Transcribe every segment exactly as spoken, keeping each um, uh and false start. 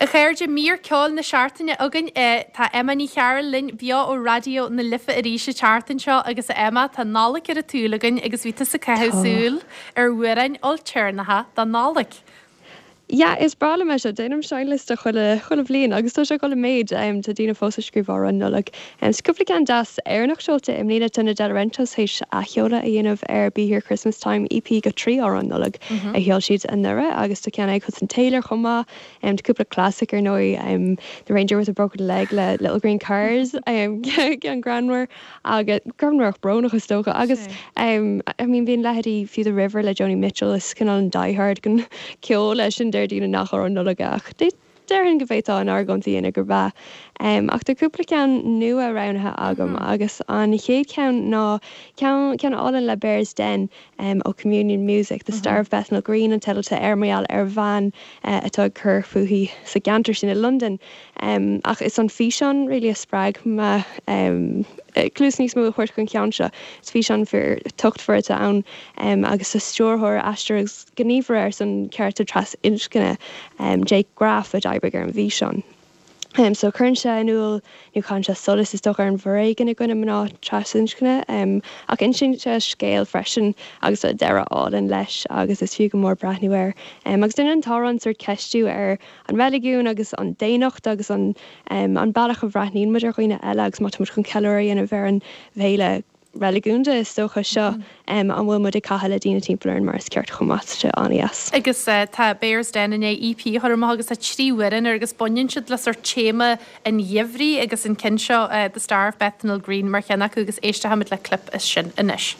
A chéirde mír ceáil na seaartaine agan tá Emma ní chear linn bheo ó radio na lifa a ríise teartan seo agus Emma tá nálaigh ar a túlagan agus bhíta sa ceithsúil ar bhuirein oltearnatha dá nálaigh. Ja, is brala me se déanam seinliste chuile chuile bblion, agus tá se gola méid um, tá dtína fósa scríbhar an nulag. Um, Scúpla cean das airnach seolta im lína tuna derentas hééis a cheola a dhéanamh ar Be Here Christmas Time E P go trí á an nulag a cheol siad an nura, agus tá ceanna chus an Taylor chumá, um, cúpla classic ar nói um, The Ranger with a Broken Leg le Little Green Cars, um, gan Granmore, agus Granmore brona chu stocha, agus um, I mean, bhíon leheadí Few the River le Joni Mitchell is cinál an Die Hard gan ceol leis an déir dína nach ar an nulagach. Déirn go bhéitá an argantaíana gur bheith. Um, ach táúpla cean nua rannathe agam, mm-hmm. agus an chéad cean ná cean álan le Bears Den um, ó Communion Music, the mm-hmm. Star of Bethnal Green an teilta airmail ar bhain uh, atá chur fuhí sa gantar sin in London. Um, ach is an físean really a sppraag ma um, Clús níos mú chuirt chun ceanse, is bhí sean fir tucht for it ann um, agus sa stúrthir astragus gníomhar ar san ceirta tras inscinne um, Jake Graff a d'Ibergar an bhí sean. Um, so chun se anúil nu chu se solas is stochar an bhréigen a gona mná trasincinne um, ach in sin se scéal freisin agus a deire álan leis agus is fiú go mór brathnúir. Um, agus duine an táran suir ceistú ar an religún agus an déanacht agus an, um, an bailach a bhreithnín muidir chuoine eile agus má mu chun ceirí an a bhar an bhéile religúnta is stocha seo um, an bhfuil mud i caithile dína timpplair an mar ceart chumáiste anías. Agus uh, tá Bears Den in E P chuir agus a tríhuiin agus buinn siad les ar téma in dhéhrí agus in cin seo uh, the Star of Bethnal Green mar cheannach agus éiste hamid le clip is sin inis.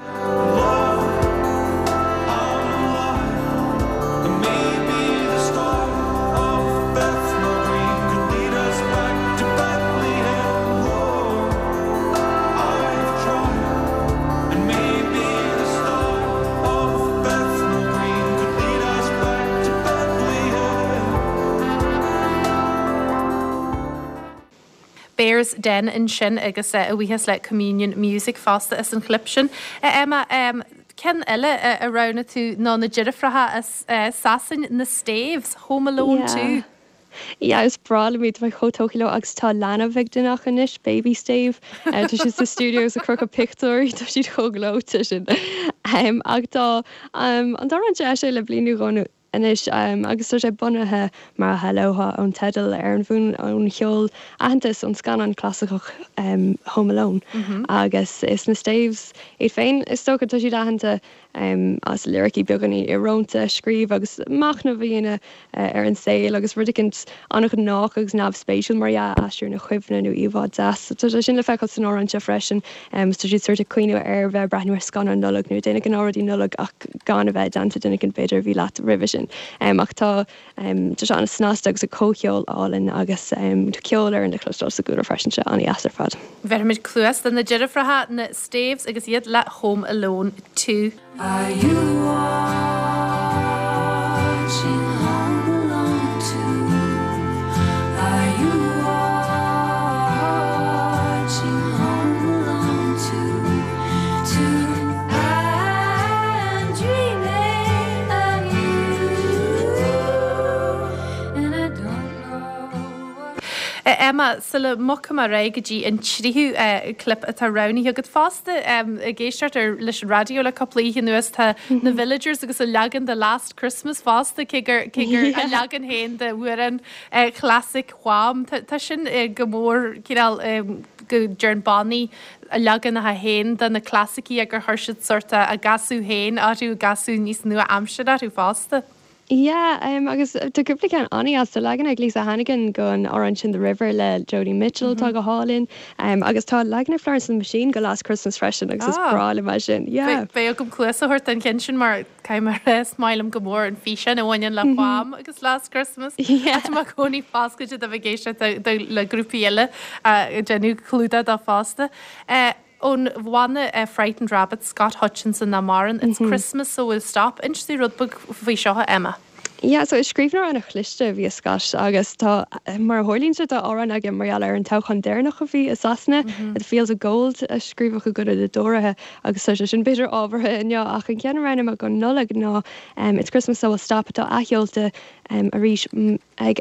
Bears Den in sin agus uh, a bhuihas le Communion Music fásta is an clip sin. Uh, Emma, um, cen eile uh, a rana tú ná na ddíreafratha as uh, sasan na staves, Home Alone yeah. two. Ja, is brala míid mai chotóchiló agus tá lena bheith duach inis, Baby Stave. Uh, tá si sa studios a croch a picture, tá siad choglóta sin. Um, ag tá um, an dar an de sé le blianú gánu inis um, agus tá sé bunathe mar helóha an tedal ar an bhún an cheol ahantas an scan an clasicach um, Home Alone. Mm-hmm. Agus is na staves é féin is tócha tá siad ahananta um, as lyricí beganí i rónta scríb agus machna bhíine uh, ar an saoil agus rudicint annach an nach agus nabh spéisiúil mar ja asúr na chuimhna nó íhád das. Tá sin le feicil san árán se freisin um, tá siad suirta cuioinú ar bheith breithniúir scan an nulag nó déananig an áradí nulag ach gan a bheith danta dunig an beidir bhí leat revision. Um, ach tá um, tá an snásta agus a cócheol álinn agus um, ceol ar an de chlustá sa gúra freisin se aní asar fad. Vermid clúas den na ddíreafratha na staves agus iad le Home Alone two. Are you watching Home Alone two? Are you watching Home Alone two? Two and dreaming of you, and I don't know what. Uh, Emma, sula mocha mar raigadí an tríú uh, clip a tá rounní agad fásta um, a géisteart ar leis radio le coplaí nuas tá mm-hmm. na villagers agus a legan the Last Christmas fásta cégur cégur yeah. a legan héin de bhuian uh, classic chám tá sin uh, go mór cíál um, go Jern Bonny a legan a héin den na classicí agur thuirsid sorta a gasú héin áú gasú níos nua amside áú fásta. Yeah, um, agus tá cúpla cean aní as tá legan ag Lisa Hannigan gon Orange in the River le Joni Mitchell mm-hmm. tá go hálinn um, agus tá legan ar Florence and the Machine go Last Christmas freisin agus ah. is brala mai sin. Yeah. Bé gom cluasa hort an cin sin mar caiimar smailm go mór an físin a bhain le fám agus Last Christmas. Yeah. Tá má coní fáscaide a bh géiste le grúpiile a genú clúda dá fásta. Uh, On bhhaine uh, Frightened Rabbit, Scott Hutchinson na maran, It's mm-hmm. Christmas so we'll stop. Inch the rudbug bhí seo Emma. Yeah, so is scríbnar an a chlichte bhí scas agus tá mar hálínse tá áran ag marall ar an tochan déirnach a bhí is asna it feels a gold a scríbh go good a dórathe agus so sin beidir ábharthe in ach an cean ranna a go nulla ná um, It's Christmas so we'll stop atá aheolta um, a ríis ag a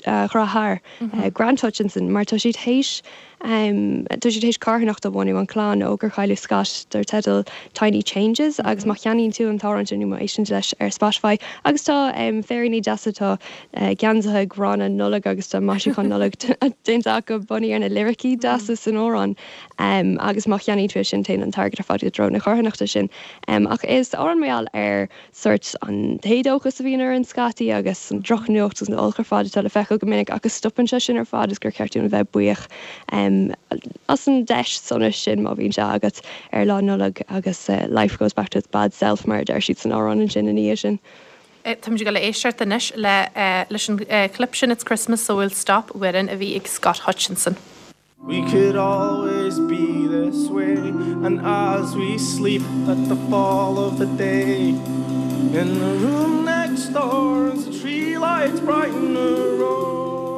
chrathir Grant Hutchinson mar tá siad hééis Um, tu sé tééis carnacht a bhhainú an chlán ógur chaile Scott der tedal Tiny Changes agus má cheanín tú an táint animation leis ar Spotify agus tá um, féirí deasatá uh, ganzathe grána nulag agus tá mai chu nulag déint go buí ar na lyricí deasa san órán um, agus má cheaní tú sin té an target a fád dro na carnachta sin um, ach is á an méall ar suirt an héadóchas a bhíonar an scatí agus an droch nuochttas na olchar fád tal fecha go minic agus stoppan se sin ar fád is gur ceirtún a bheith buíoch um, as an deis sunna sin má bhín se agat ar lá nulag agus uh, life goes back to its bad self mar d siad san árán an sin in níos sin. Tá go le éisiart inis le leis an clip sin It's Christmas so we'll stop wearing a bhí ag Scott Hutchinson. We could always be this way, and as we sleep at the fall of the day, in the room next door, as the tree lights brighten the road.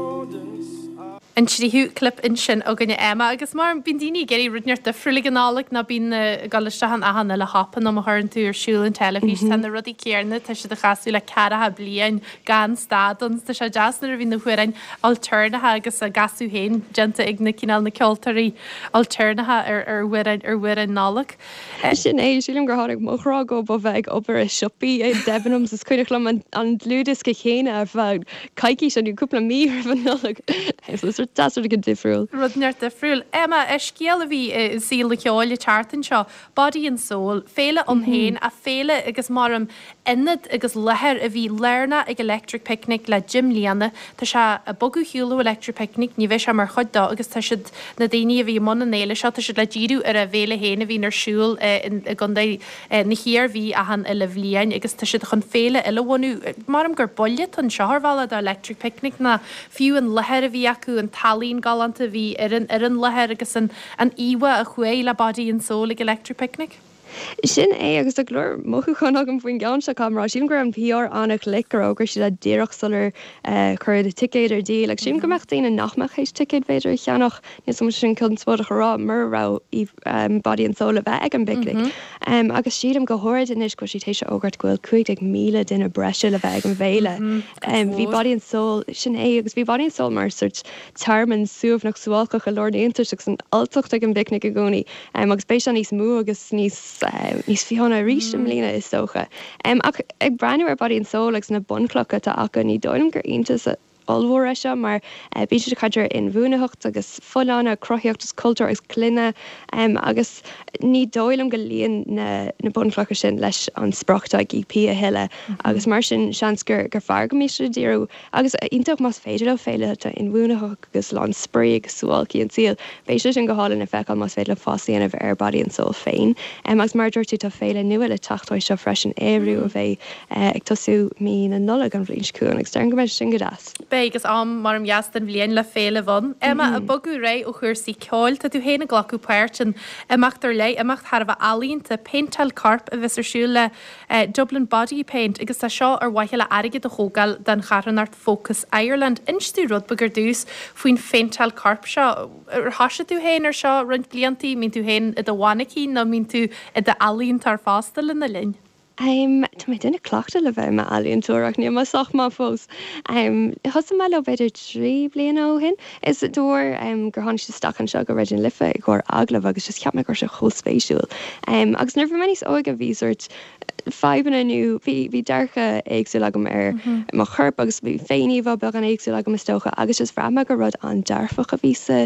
An tríú clip in sin ó gnne Emma agus mar bín daoine geirí runeart de friúla ganálaach na bín galistechan a hanna le hapan am thuann tú ar siúil an telefís tan na rudí céarna tá si de chaú le cearathe blian gan stadons tá sé deasnar a bhí na chuirain alternathe agus a gasú héin genta ag na cinál na ceoltarí alternathe ar ar bhuiid ar bhuiid an nálaach. Sin é sílim gur hánig mórá go ba bheith op ar a siopí é debanms is chuidir lem an lúdas go chéine ar bheith caiici sin dúúpla mí ar bhan nálaach. That's what a good different. Rudneart de friúil. Emma, is scéal a bhí in síl le ceáil chartan seo, Body and Soul, féle an héin a féle agus marm inad agus lethir a bhí learna ag Electric Picnic le Jim Leanna, tá se a bogu hiúlú Electric Picnic ní bheith se mar chuddá agus tá siad na daine a bhí mna néile seo tá siad le ddíú ar a bhéle héna bhí ar siúil i gunda na chéar bhí a han i le bhlíain agus tá siad chun féle i lehhaú marm gur bollet an seharhile a Electric Picnic na fiú an lethir a bhí acu an talín galanta bhí ar an ar an lethir agus an an iwa a chué le Body and Soul ag Electric Picnic. Sin é agus a glór mocha chun agam faoin gan se camrá sin gur an P R annach licar ógur si a ddéireach solar chuir a ticket ar dí, le sin gomeach daine nachmeach éis ticket féidir cheannach ní som sin chun spóda churá marrá í Body and Soul a bheith ag an picnic. Um, agus siad am go háir inis go si tééis ógart ghfuil chuig ag míle duine breise le bheith ag an bhéile. Um, bhí Body and Soul sin é agus bhí Body and Soul mar suirt tarman suamh nach suálcach a Lord Aontas an altocht ag an picnic a gcónaí um, agus béis an níos mú agus níos Uh, níos fionna ríist am lína is socha. Um, ag, ag breanú ar Body and Soul agus na bunclocha tá acha ní dóilm gur iontas olhór se mar uh, bí chaidir in bhúnahocht agus fullánna croíochttas cultúr agus cluine um, agus ní dóilm go líon na, na bunclocha sin leis an sprachta ag pí a heile mm-hmm. agus mar sin seansgur gur fear go míiste díú agus ionach más féidir ó féile in bhúnahocht agus lá sprí agus súálcí an síl béisi sin go hálan na feáil más féile fásaíanamh ar Body and Soul féin um, agus mar dúirtú tá féile nua le tachthaid seo freisin éhrú a bheith uh, ag tosú mí na nula an bhlínscún agus dar go meid sin go as. Agus am mar am jastan bblion le féle bhan. Emma a bogu ré ó chuirsaí ceáil tá tú héna glacu páirtin amachtar lei amacht thar bh alínta Paintel Carp a bheits arsúil le uh, Dublin Body Paint agus tá seo ar waithile aige do hógal den charanart Focus Ireland instú rud bagur dús faoin Paintel Carp seo ar hasise tú héin ar seo rund blianttí mín tú héin i do bhhainnaí nó mín tú i de alín tar fástal in na linn. Um, Tá mé duna clochta le bheith me alíonn túach ní má soch má fós. Um, Thsa me le beidir trí blian ó hin. Is dúir um, gur tháinig si stachan seo go réidir lifa ag gur aglah agus just ceap me gur se chó spéisiúil. Um, agus nuir manís óige bhísort fiban aniu bhí dearcha éagsú agam ar má churp agus bhí féinní bh beag an éagsú agam istócha agus is bhreama go rud an dearfach a bhí sa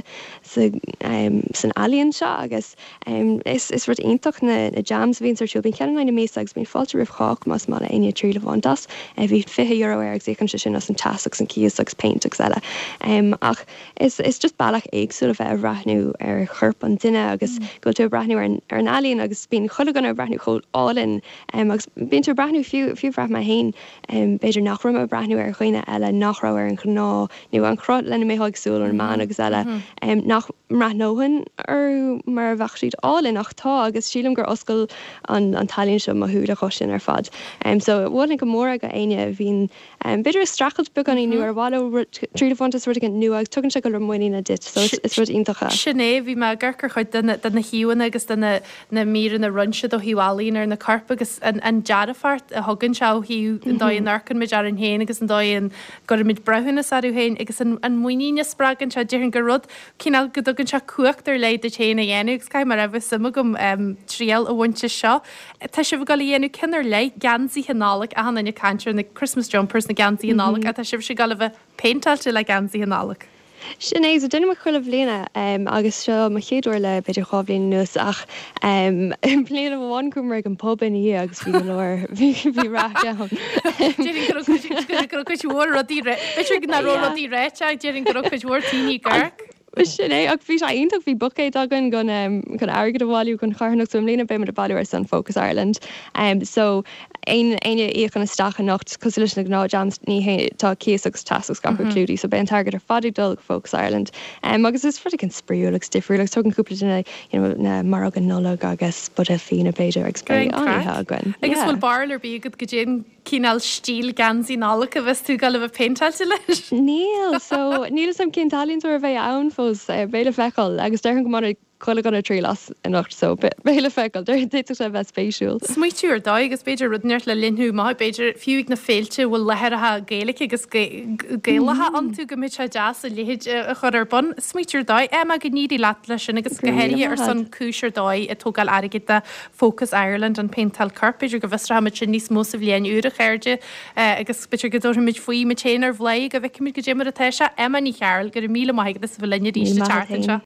san alíonn seo agus um, is, is rud ionach na, na jams bhín ar siú bhín cean na mé agus bhín fáilte rih chách mas má aine trí le bhántas a bhí fiche euro ar ag an sin as an tasach an cíos agus paint agus eile. Um, ach is, is just bailach éagsú a bheith rathnú ar churp an duine agus mm. go tú brathnú ar, ar an alíonn agus bín chulagan ar brathnú chóil álinn um, agus bín tú brathnú fiú fiú bhrah mai hain um, beidir nachram a brathnú ar chuoine eile nachrá ar an chná nu an crot lena mé haagsúil ar man agus eile um, nach rathnóhan ar mar bhach siad álinn ach tá agus sílam gur oscail an, an talíonn seo má thuúla sin ar fad. Um, so bhna go mór go aine bhín um, beidir strachelt bu an inú ar bhá trí fantas ru an nu agus tugann se go muoína dit, so is is rud intacha. Sinné bhí me gurchar chuid duna hiúna agus duna na mír na runse do hiáín ar na carpa agus an deadafart a thugann seo hiú an dáon arcan me dear an héin agus an dáon go mid brethúna saú héin agus an muoíine spragan se dearan go rud cíál go dogann se cuaachtar leid de chéna dhéanúgus cai mar a bh sama gom tríal a bhainte seo. Tá si bh gal dhéanú cinar le gansaí hinálaach a hanna cantir na Christmas jumpers na gansaí hinálaach a tá sibh se gal bh peintalte le gansaí hinálaach. Sinné a duine chuil bhléna um, agus seo mar chéadúir le beidir choblín nuas ach um, léana bháin cumar an pub in í agus bhí leir bhí ra dean. chuid bhór rodí ré Bitir na róí réiteag déirn go chuid bhór tíí gar. Sinné ag bhí aonach bhí bucéid agan gon gon agad a bháilú gon charnach som lína be mar a bailú ar san Focus Ireland. Um, so ein aine íoch an stacha nacht cos leis na gná jams ní tá céas agus tasach ga clúdí, so ben target ar fadí dul Focus Ireland. Um, agus is fud an spríúach difriúach tugann cúpla duna you know, na mar an nola agus bud a fína beidir ag sprí agan. Agus bhfuil barlar bí go go dé cíál stíl gansí nálacha a bheits tú gal bh peintalte leis? Níl, so níl sam cin talíonn ar bheith ann fós béle feáil agus de go mar chuile gan trí las in nacht so béle feáil de dé sé bheith spéisiúil. Smuitiú ar dá agus beidir rudneart le linú má beidir fiúigh na féilte bhfuil leheirthe géalaigh agus géalathe antú go mit se deas a léhéid a chur ar bon. Smuitiúr dá am a go níí leat lei sin agus gohéirí ar san cúisiir dóid a tógáil aige a Focus Ireland an Paintal Carp beidir go bhisra mit sin níos mó sa bhléon úra chéirde agus beidir go dú mit faoí me chéanar bhlaig a bheicimiid go démara a teise am ní chearil gur míle maigad is bh linne ríiste tartan se.